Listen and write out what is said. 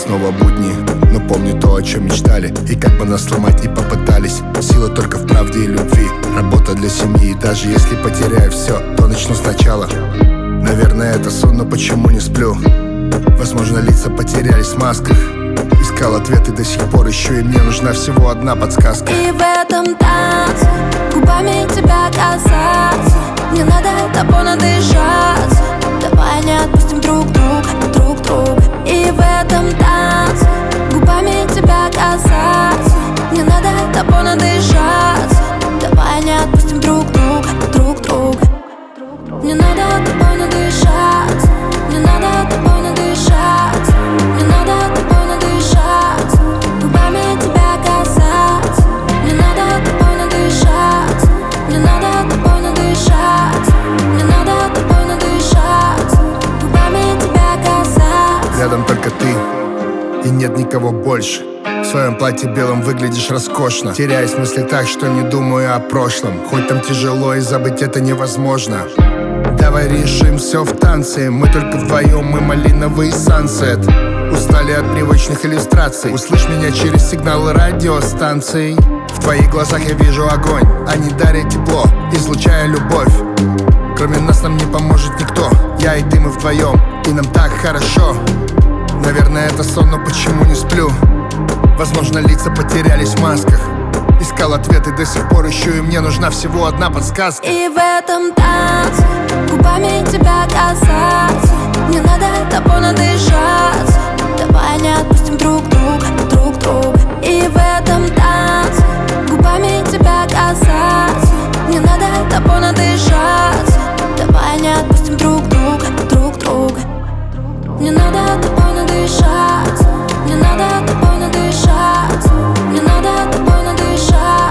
снова будни, но помню то, о чем мечтали. И как бы нас сломать не попытались, сила только в правде и любви. Работа для семьи, даже если потеряю все, то начну сначала. Наверное, это сон, но почему не сплю? Возможно, лица потерялись в масках. Искал ответы, до сих пор ищу, и мне нужна всего одна подсказка. И в этом танце губами тебя касаться, не надо тобой надышаться. Давай не отпустим друг друга. И в этом танце губами тебя касаться, не надо тобой надышаться. Давай не отпустим друг друга. Не надо тобой надышаться, не надо тобой надышаться, не надо тобой надышаться. Губами тебя касаться, не надо тобой надышаться, не надо тобой надышаться, не надо тобой надышаться. Губами тебя касаться. Рядом только ты, и нет никого больше. В своем платье белом выглядишь роскошно. Теряюсь в мысли так, что не думаю о прошлом. Хоть там тяжело, и забыть это невозможно. Давай решим все в танце. Мы только вдвоем, мы малиновый сансет. Устали от привычных иллюстраций. Услышь меня через сигналы радиостанций. В твоих глазах я вижу огонь. Они дарят тепло, излучая любовь. Кроме нас нам не поможет никто. Я и ты, мы вдвоем, и нам так хорошо. Наверное, это сон, но почему не сплю? Возможно, лица потерялись в масках. Искал ответы, до сих пор ищу, и мне нужна всего одна подсказка. И в этом танце губами тебя касаться, не надо тобой надышаться. Давай не отпустим друг друга. И в этом танце губами тебя касаться, не надо тобой надышаться. Давай не отпустим друг друга. Не надо тобой надышаться, не надо тобой надышаться, не надо тобой надышаться.